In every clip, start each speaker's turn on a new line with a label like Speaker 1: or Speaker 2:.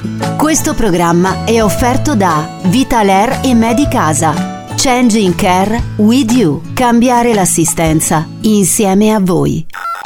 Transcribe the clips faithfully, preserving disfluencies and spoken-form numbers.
Speaker 1: Questo programma è offerto da Vitalair e Medicasa. Changing Care with you. Cambiare l'assistenza insieme a voi.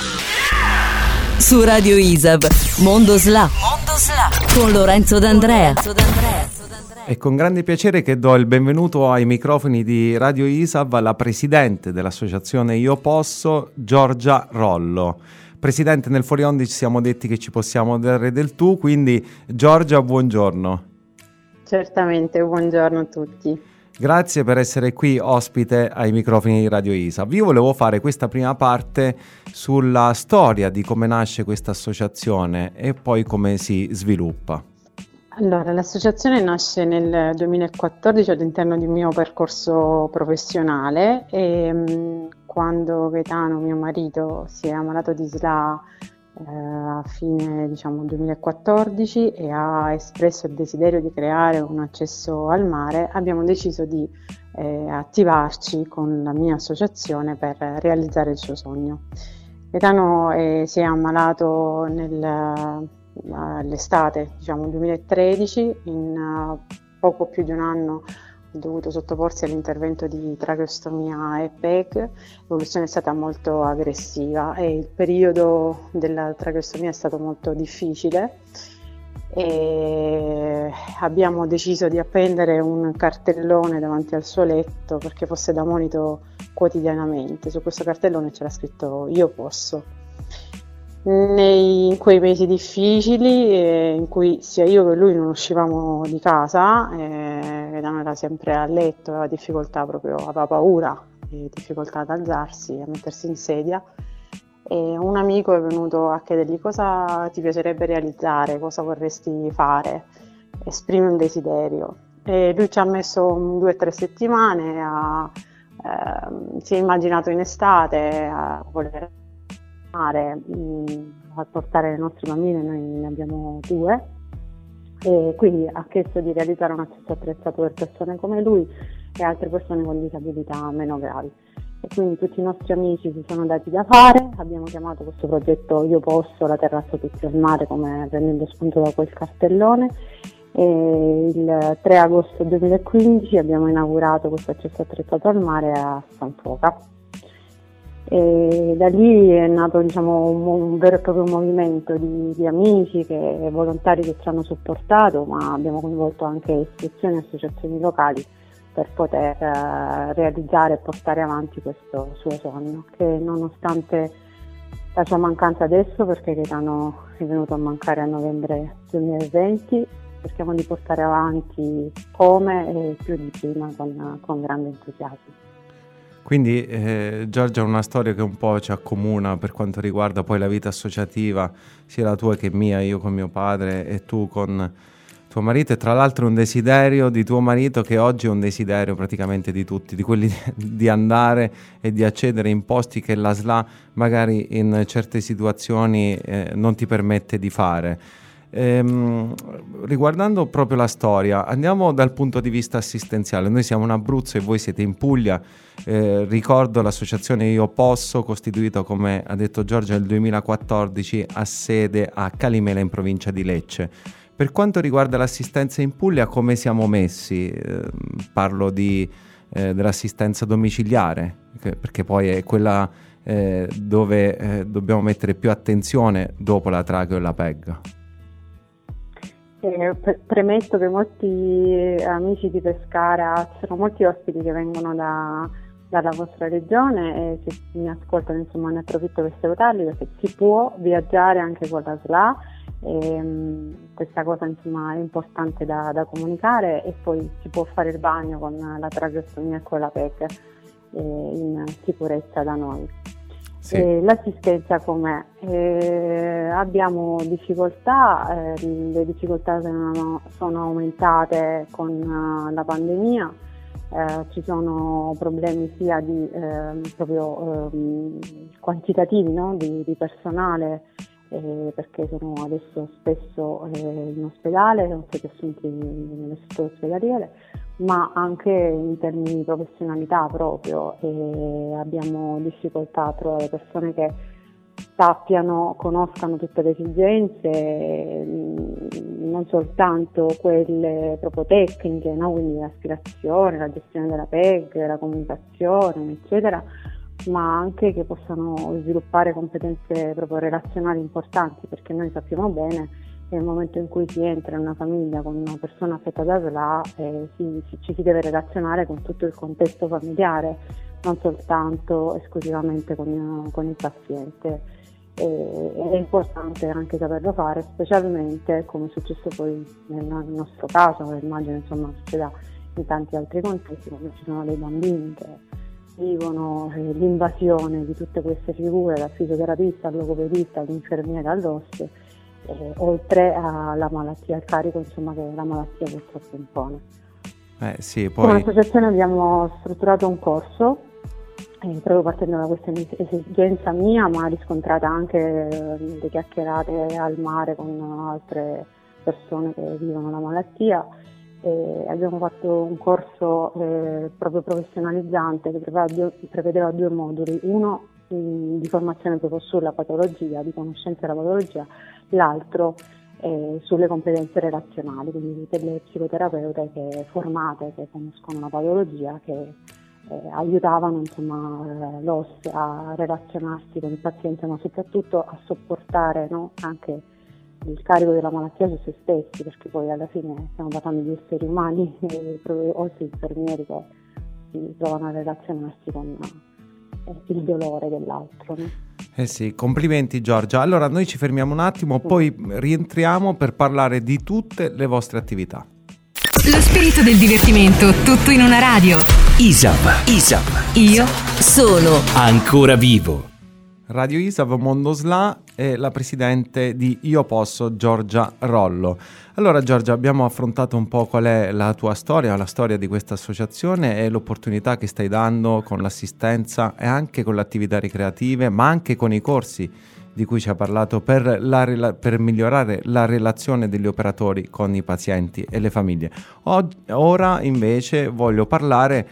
Speaker 1: Su Radio I S A V, Mondo S L A, Mondo S L A con Lorenzo D'Andrea.
Speaker 2: È con grande piacere che do il benvenuto ai microfoni di Radio I S A V alla presidente dell'associazione Io Posso, Giorgia Rollo. Presidente, nel fuori onda ci siamo detti che ci possiamo dare del tu, quindi Giorgia, buongiorno.
Speaker 3: Certamente, buongiorno a tutti.
Speaker 2: Grazie per essere qui ospite ai microfoni di Radio I S A V. Io volevo fare questa prima parte sulla storia di come nasce questa associazione e poi come si sviluppa.
Speaker 3: Allora, l'associazione nasce nel duemilaquattordici all'interno di un mio percorso professionale e mh, quando Gaetano, mio marito, si è ammalato di S L A eh, a fine diciamo duemilaquattordici e ha espresso il desiderio di creare un accesso al mare, abbiamo deciso di eh, attivarci con la mia associazione per realizzare il suo sogno. Gaetano eh, si è ammalato nel all'estate, diciamo duemilatredici, in uh, poco più di un anno ha dovuto sottoporsi all'intervento di tracheostomia e P E G. L'evoluzione è stata molto aggressiva e il periodo della tracheostomia è stato molto difficile e abbiamo deciso di appendere un cartellone davanti al suo letto perché fosse da monito quotidianamente. Su questo cartellone c'era scritto "Io posso". Nei, in quei mesi difficili eh, in cui sia io che lui non uscivamo di casa, eh, Gaetano era sempre a letto, aveva difficoltà proprio, aveva paura, e difficoltà ad alzarsi, a mettersi in sedia, e un amico è venuto a chiedergli cosa ti piacerebbe realizzare, cosa vorresti fare, esprimi un desiderio. E lui ci ha messo due o tre settimane, a, eh, si è immaginato in estate a voler a portare le nostre bambine, noi ne abbiamo due, e quindi ha chiesto di realizzare un accesso attrezzato per persone come lui e altre persone con disabilità meno gravi, e quindi tutti i nostri amici si sono dati da fare. Abbiamo chiamato questo progetto Io Posso, la terrazza tutti al mare, come prendendo spunto da quel cartellone, e il tre agosto duemilaquindici abbiamo inaugurato questo accesso attrezzato al mare a San Foca. E da lì è nato diciamo, un, un vero e proprio movimento di, di amici, che, volontari che ci hanno supportato, ma abbiamo coinvolto anche istituzioni e associazioni locali per poter eh, realizzare e portare avanti questo suo sogno, che nonostante la sua mancanza adesso, perché Gaetano è venuto a mancare a novembre duemilaventi, cerchiamo di portare avanti come e più di prima con, con grande entusiasmo.
Speaker 2: Quindi eh, Giorgia, è una storia che un po' ci accomuna per quanto riguarda poi la vita associativa, sia la tua che mia, io con mio padre e tu con tuo marito, e tra l'altro un desiderio di tuo marito che oggi è un desiderio praticamente di tutti, di quelli di, di andare e di accedere in posti che la S L A magari in certe situazioni eh, non ti permette di fare. Ehm, riguardando proprio la storia, andiamo dal punto di vista assistenziale. Noi siamo in Abruzzo e voi siete in Puglia. Eh, ricordo l'associazione Io Posso, costituita, come ha detto Giorgia, nel duemilaquattordici, ha sede a Calimela in provincia di Lecce. Per quanto riguarda l'assistenza in Puglia, come siamo messi? Eh, parlo di, eh, dell'assistenza domiciliare, che, perché poi è quella eh, dove eh, dobbiamo mettere più attenzione dopo la tracheo e la P E G.
Speaker 3: Eh, pre- premetto che molti amici di Pescara, ci sono molti ospiti che vengono da, dalla vostra regione, e se mi ascoltano insomma ne approfitto per salutarli, perché si può viaggiare anche con la S L A, e, mh, questa cosa insomma è importante da, da comunicare, e poi si può fare il bagno con la tracheostomia e con la P E G eh, in sicurezza da noi.
Speaker 2: Sì.
Speaker 3: Eh, l'assistenza com'è? Eh, abbiamo difficoltà, eh, le difficoltà sono, sono aumentate con uh, la pandemia, eh, ci sono problemi sia di eh, proprio eh, quantitativi, no? di, di personale, eh, perché sono adesso spesso eh, in ospedale, sono stati assunti nelle strutture ospedaliere, ma anche in termini di professionalità proprio, e abbiamo difficoltà a trovare persone che sappiano, conoscano tutte le esigenze, non soltanto quelle proprio tecniche, no? Quindi l'aspirazione, la gestione della P E G, la comunicazione, eccetera, ma anche che possano sviluppare competenze proprio relazionali importanti, perché noi sappiamo bene che nel momento in cui si entra in una famiglia con una persona affetta da S L A eh, si, si, ci si deve relazionare con tutto il contesto familiare, non soltanto esclusivamente con, con il paziente. E, ed è importante anche saperlo fare, specialmente come è successo poi nel, nel nostro caso, che immagino insomma succeda in tanti altri contesti, quando ci sono dei bambini che vivono eh, l'invasione di tutte queste figure, dal fisioterapista al logopedista all'infermiera all'oste, eh, oltre alla malattia, al carico insomma che la malattia purtroppo impone.
Speaker 2: Eh, sì, poi...
Speaker 3: Come associazione abbiamo strutturato un corso Eh, proprio partendo da questa esigenza mia, ma riscontrata anche eh, le chiacchierate al mare con altre persone che vivono la malattia. Eh, abbiamo fatto un corso eh, proprio professionalizzante che prevedeva due, prevedeva due moduli, uno mh, di formazione proprio sulla patologia, di conoscenza della patologia, l'altro eh, sulle competenze relazionali, quindi delle psicoterapeute che, formate che conoscono la patologia, che Eh, aiutavano insomma eh, l'O S a relazionarsi con il paziente, ma soprattutto a sopportare, no, anche il carico della malattia su se stessi, perché poi alla fine stiamo parlando di esseri umani, eh, proprio O S infermieri che si trovano a relazionarsi con eh, il dolore dell'altro. No?
Speaker 2: Eh sì, complimenti Giorgia. Allora noi ci fermiamo un attimo, sì. Poi rientriamo per parlare di tutte le vostre attività.
Speaker 4: Lo spirito del divertimento, tutto in una radio.
Speaker 5: I S A V, I S A V.
Speaker 4: Io sono
Speaker 5: ancora vivo.
Speaker 2: Radio I S A V Mondo S L A e la presidente di Io Posso, Giorgia Rollo. Allora Giorgia, abbiamo affrontato un po' qual è la tua storia, la storia di questa associazione e l'opportunità che stai dando con l'assistenza e anche con le attività ricreative, ma anche con i corsi di cui ci ha parlato per, la, per migliorare la relazione degli operatori con i pazienti e le famiglie. O, ora invece voglio parlare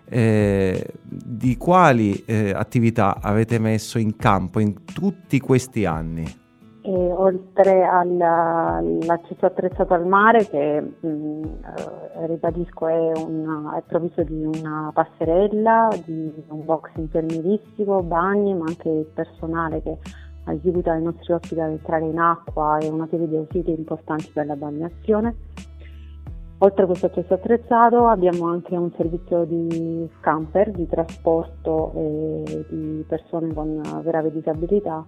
Speaker 2: eh, di quali eh, attività avete messo in campo in tutti questi anni.
Speaker 3: E oltre all'accesso attrezzato al mare, che mh, eh, ribadisco è, una, è provvisto di una passerella, di un box infermieristico, bagni, ma anche il personale che aiuta i nostri ospiti ad entrare in acqua e una serie di ausili importanti per la balneazione. Oltre a questo accesso attrezzato abbiamo anche un servizio di camper, di trasporto eh, di persone con grave disabilità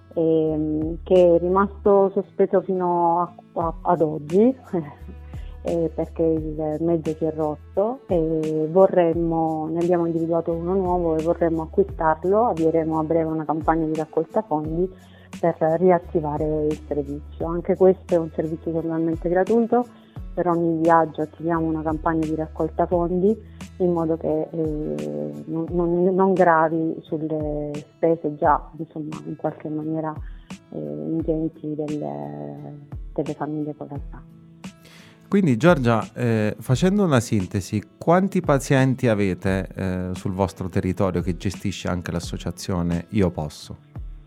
Speaker 3: eh, che è rimasto sospeso fino a, a, ad oggi eh, perché il mezzo si è rotto e vorremmo, ne abbiamo individuato uno nuovo e vorremmo acquistarlo. Avvieremo a breve una campagna di raccolta fondi per riattivare il servizio. Anche questo è un servizio totalmente gratuito, per ogni viaggio attiviamo una campagna di raccolta fondi in modo che eh, non, non, non gravi sulle spese già insomma in qualche maniera eh, ingenti delle, delle famiglie con la S A.
Speaker 2: Quindi Giorgia, eh, facendo una sintesi, quanti pazienti avete eh, sul vostro territorio che gestisce anche l'associazione Io Posso?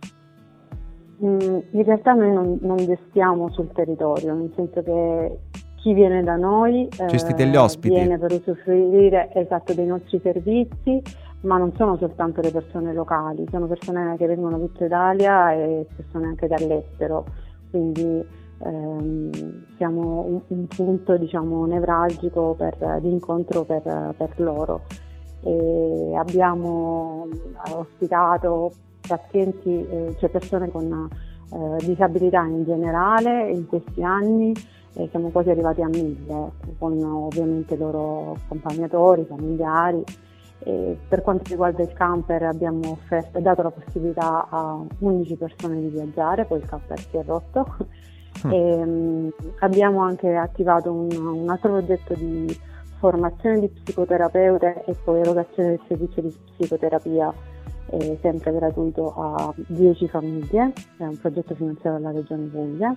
Speaker 3: Mm, in realtà noi non, non gestiamo sul territorio, nel senso che chi viene da noi
Speaker 2: Gestite gli ospiti.
Speaker 3: Viene per usufruire esatto dei nostri servizi, ma non sono soltanto le persone locali, sono persone che vengono da tutta Italia e persone anche dall'estero, quindi ehm, siamo un, un punto diciamo nevralgico per, di incontro per, per loro. E abbiamo ospitato pazienti, eh, cioè persone con eh, disabilità in generale in questi anni. Eh, siamo quasi arrivati a mille, con ovviamente i loro accompagnatori, familiari. E per quanto riguarda il camper abbiamo offerto, dato la possibilità a undici persone di viaggiare, poi il camper si è rotto. Mm. E, um, abbiamo anche attivato un, un altro progetto di formazione di psicoterapeute e poi erogazione del servizio di psicoterapia eh, sempre gratuito a dieci famiglie, è un progetto finanziato dalla Regione Puglia.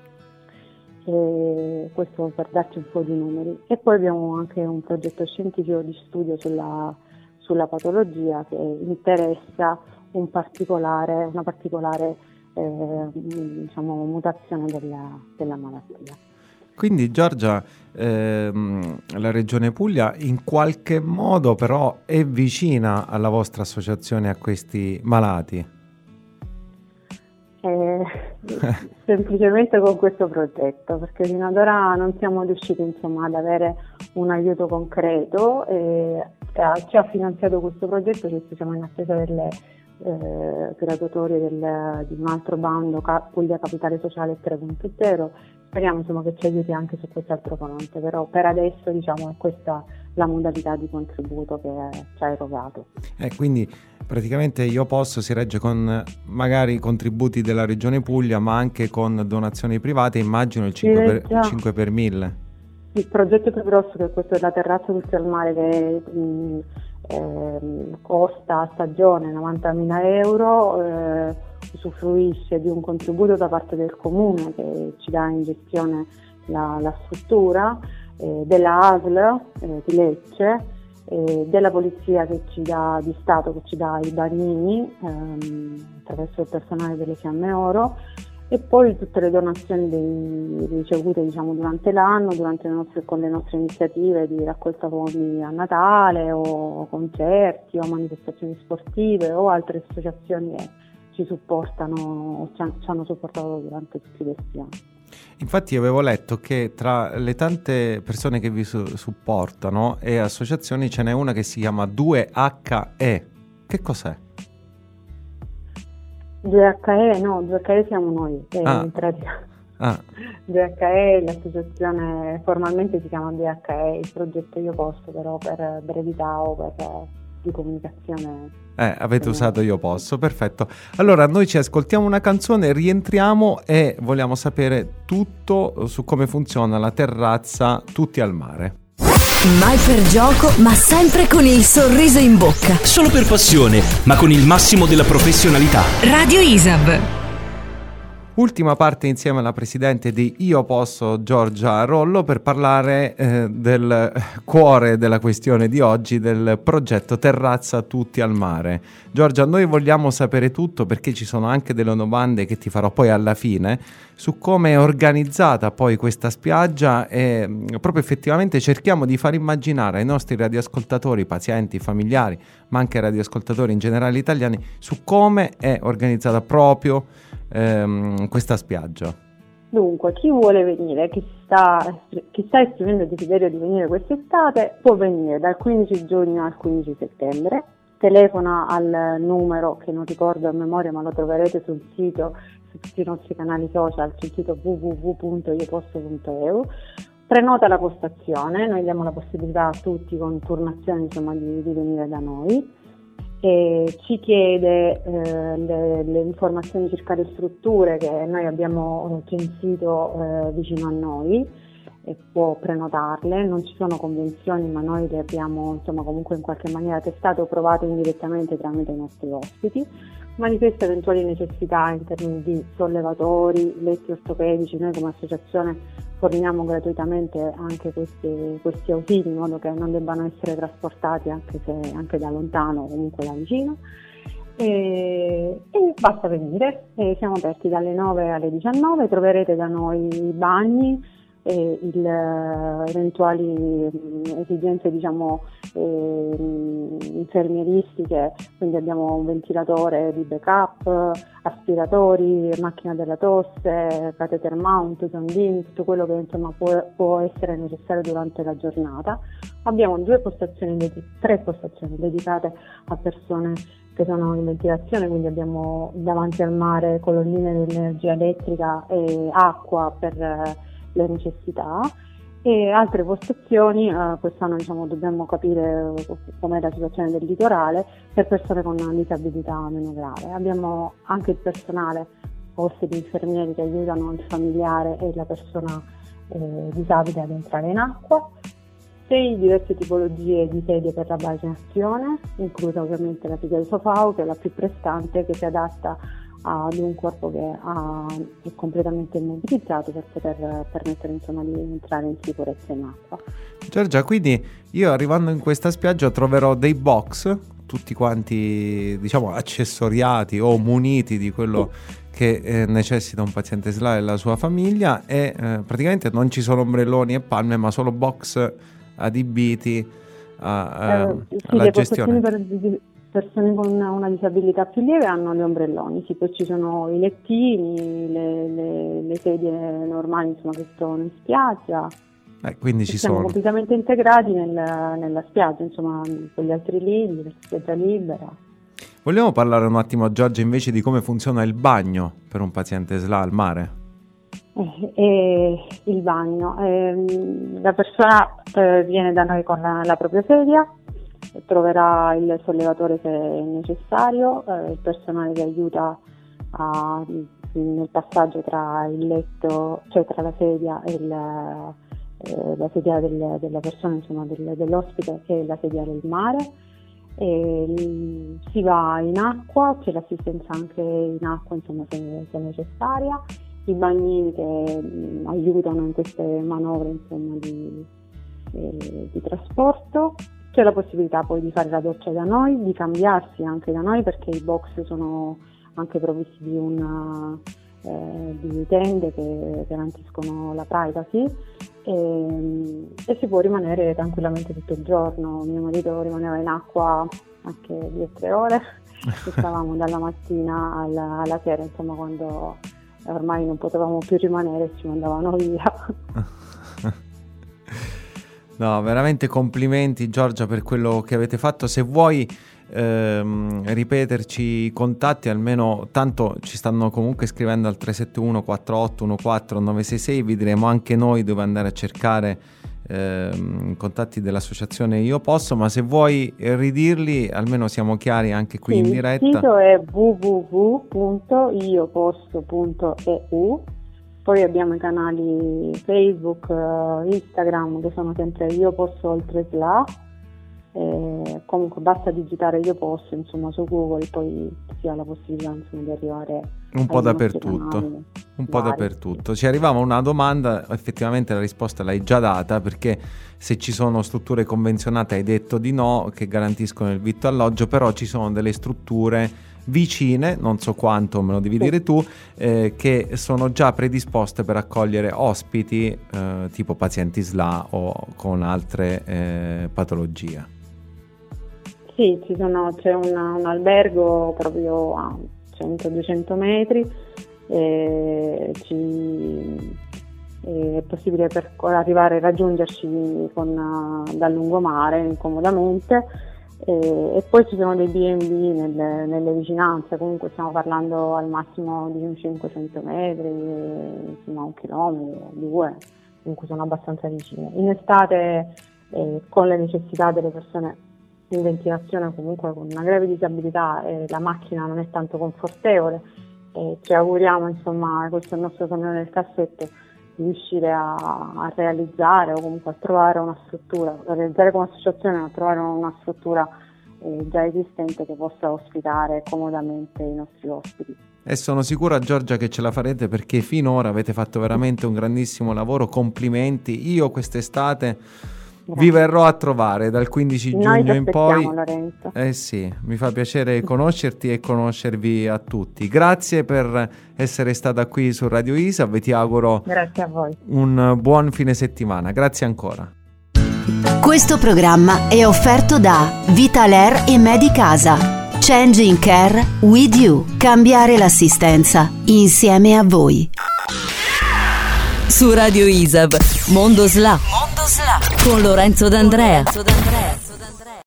Speaker 3: E questo per darci un po' di numeri. E poi abbiamo anche un progetto scientifico di studio sulla, sulla patologia che interessa un particolare, una particolare eh, diciamo, mutazione della, della malattia.
Speaker 2: Quindi Giorgia, ehm, la Regione Puglia in qualche modo però è vicina alla vostra associazione, a questi malati?
Speaker 3: Eh, semplicemente con questo progetto, perché fino ad ora non siamo riusciti insomma ad avere un aiuto concreto e ci ha finanziato questo progetto, che siamo in attesa delle eh, graduatorie del, di un altro bando, Puglia Capitale Sociale tre punto zero. Speriamo insomma che ci aiuti anche su quest'altro fronte, però per adesso diciamo è questa la modalità di contributo che ci ha erogato.
Speaker 2: Eh, quindi praticamente Io Posso si regge con magari contributi della Regione Puglia, ma anche con donazioni private, immagino il cinque per, il cinque per mille. Il
Speaker 3: progetto più grosso, che è questo della terrazza tutti al mare, che mh, eh, costa a stagione novantamila euro, eh, usufruisce di un contributo da parte del comune che ci dà in gestione la, la struttura, eh, della A S L eh, di Lecce, eh, della polizia che ci dà, di Stato che ci dà i bagnini ehm, attraverso il personale delle Fiamme Oro, e poi tutte le donazioni dei, ricevute diciamo, durante l'anno, durante le nostre, con le nostre iniziative di raccolta fondi a Natale, o concerti o manifestazioni sportive o altre associazioni che ci supportano o ci, ci hanno supportato durante tutti questi anni.
Speaker 2: Infatti avevo letto che tra le tante persone che vi su- supportano e associazioni ce n'è una che si chiama due acca e. Che cos'è?
Speaker 3: due acca e no, due acca e siamo noi, ah. in pratica. Ah. due acca e, l'associazione formalmente si chiama due acca e, il progetto Io Posso, però per brevità o per di comunicazione.
Speaker 2: Eh, avete usato Io Posso, perfetto. Allora noi ci ascoltiamo una canzone, rientriamo e vogliamo sapere tutto su come funziona la terrazza Tutti al Mare.
Speaker 1: Mai per gioco, ma sempre con il sorriso in bocca.
Speaker 5: Solo per passione, ma con il massimo della professionalità.
Speaker 4: Radio Isab.
Speaker 2: Ultima parte insieme alla presidente di Io Posso, Giorgia Rollo, per parlare eh, del cuore della questione di oggi, del progetto Terrazza Tutti al Mare. Giorgia, noi vogliamo sapere tutto, perché ci sono anche delle domande che ti farò poi alla fine su come è organizzata poi questa spiaggia, e proprio effettivamente cerchiamo di far immaginare ai nostri radioascoltatori, pazienti, familiari, ma anche radioascoltatori in generale italiani, su come è organizzata proprio ehm, questa spiaggia.
Speaker 3: Dunque, chi vuole venire, chi sta, chi sta esprimendo il desiderio di venire quest'estate, può venire dal quindici giugno al quindici settembre, telefona al numero che non ricordo a memoria, ma lo troverete sul sito, su tutti i nostri canali social, sul sito w w w punto io posso punto e u, prenota la postazione, noi diamo la possibilità a tutti con turnazione insomma, di, di venire da noi. E ci chiede eh, le, le informazioni circa le strutture che noi abbiamo censito eh, vicino a noi, e può prenotarle. Non ci sono convenzioni, ma noi le abbiamo insomma comunque in qualche maniera testate o provate indirettamente tramite i nostri ospiti. Manifesta eventuali necessità in termini di sollevatori, letti ortopedici. Noi come associazione forniamo gratuitamente anche questi, questi ausili, in modo che non debbano essere trasportati anche, se, anche da lontano o comunque da vicino. E, e basta venire, e siamo aperti dalle nove alle diciannove, troverete da noi i bagni, e il, eventuali mh, esigenze diciamo eh, infermieristiche, quindi abbiamo un ventilatore di backup, aspiratori, macchina della tosse, catheter mount, sondini, tutto quello che insomma può, può essere necessario durante la giornata. Abbiamo due postazioni, tre postazioni dedicate a persone che sono in ventilazione, quindi abbiamo davanti al mare colonnine di energia elettrica e acqua per le necessità, e altre postazioni, eh, quest'anno diciamo dobbiamo capire com'è la situazione del litorale, per persone con una disabilità meno grave. Abbiamo anche il personale, ospiti infermieri che aiutano il familiare e la persona eh, disabile ad entrare in acqua, sei diverse tipologie di sedie per la bagnazione, inclusa ovviamente la sedia di sofà, che è la più prestante, che si adatta ad un corpo che ha, è completamente immobilizzato, per poter permettere insomma di entrare in sicurezza in acqua.
Speaker 2: Giorgia, quindi io arrivando in questa spiaggia troverò dei box tutti quanti, diciamo, accessoriati o muniti di quello che eh, necessita un paziente S L A e la sua famiglia, e eh, praticamente non ci sono ombrelloni e palme, ma solo box adibiti a, a,
Speaker 3: eh, sì,
Speaker 2: alla
Speaker 3: le
Speaker 2: gestione.
Speaker 3: Per persone con una disabilità più lieve hanno gli ombrelloni, sì, poi ci sono i lettini, le, le, le sedie normali, insomma, che sono in spiaggia.
Speaker 2: Eh, quindi ci
Speaker 3: siamo
Speaker 2: sono
Speaker 3: completamente integrati nel, nella spiaggia, insomma, con gli altri lidi, la spiaggia libera.
Speaker 2: Vogliamo parlare un attimo, Giorgia, invece di come funziona il bagno per un paziente S L A al mare?
Speaker 3: Eh, eh, il bagno, eh, la persona eh, viene da noi con la, la propria sedia, troverà il sollevatore se è necessario, eh, il personale che aiuta a, nel passaggio tra il letto, cioè tra la sedia e il, eh, la sedia del, della persona, insomma, del, dell'ospite, e la sedia del mare. E, si va in acqua, c'è l'assistenza anche in acqua, insomma, se, se necessaria, i bagnini che mh, aiutano in queste manovre, insomma, di, eh, di trasporto. C'è la possibilità poi di fare la doccia da noi, di cambiarsi anche da noi, perché i box sono anche provvisti di, una, eh, di tende che garantiscono la privacy, e, e si può rimanere tranquillamente tutto il giorno. Mio marito rimaneva in acqua anche due o tre ore e stavamo dalla mattina alla, alla sera, insomma, quando ormai non potevamo più rimanere ci mandavano via.
Speaker 2: No, veramente complimenti, Giorgia, per quello che avete fatto. Se vuoi ehm, ripeterci i contatti, almeno, tanto ci stanno comunque scrivendo al tre sette uno quattro otto uno quattro nove sei sei, vi diremo anche noi dove andare a cercare ehm, i contatti dell'associazione Io Posso, ma se vuoi ridirli, almeno siamo chiari anche qui, sì, in diretta.
Speaker 3: Il sito è w w w punto io posso punto e u. Poi abbiamo i canali Facebook, Instagram, che sono sempre Io Posso oltre S L A. E comunque basta digitare Io Posso, insomma, su Google, poi si ha la possibilità, insomma, di arrivare
Speaker 2: un po' dappertutto. Un po' dappertutto. Ci arrivava una domanda, effettivamente la risposta l'hai già data, perché se ci sono strutture convenzionate hai detto di no, che garantiscono il vitto e alloggio, però ci sono delle strutture vicine, non so quanto, me lo devi sì. dire tu, eh, che sono già predisposte per accogliere ospiti eh, tipo pazienti S L A o con altre eh, patologie. Sì, ci sono, c'è una, un albergo proprio a cento duecento metri, e ci, è possibile per arrivare a raggiungerci con, dal lungomare comodamente. E, e poi ci sono dei B and B nelle, nelle vicinanze, comunque stiamo parlando al massimo di un cinquecento metri, insomma un chilometro, due, comunque sono abbastanza vicine. In estate, eh, con le necessità delle persone in ventilazione, comunque con una grave disabilità, eh, la macchina non è tanto confortevole, e ci auguriamo, insomma, questo è il nostro sogno nel cassetto, di riuscire a, a realizzare o comunque a trovare una struttura, a realizzare come associazione, a trovare una struttura eh, già esistente che possa ospitare comodamente i nostri ospiti. E sono sicura, Giorgia, che ce la farete, perché finora avete fatto veramente un grandissimo lavoro, complimenti. Io quest'estate Grazie. vi verrò a trovare dal quindici giugno in poi. Lorenzo. Eh sì, mi fa piacere conoscerti e conoscervi a tutti. Grazie per essere stata qui su Radio ISAB, ti auguro Grazie a voi. un buon fine settimana. Grazie ancora.
Speaker 1: Questo programma è offerto da Vitalair e Medicasa. Changing Care with you. Cambiare l'assistenza insieme a voi.
Speaker 4: Su Radio ISAB, Mondo S L A. Mondo S L A con Lorenzo D'Andrea.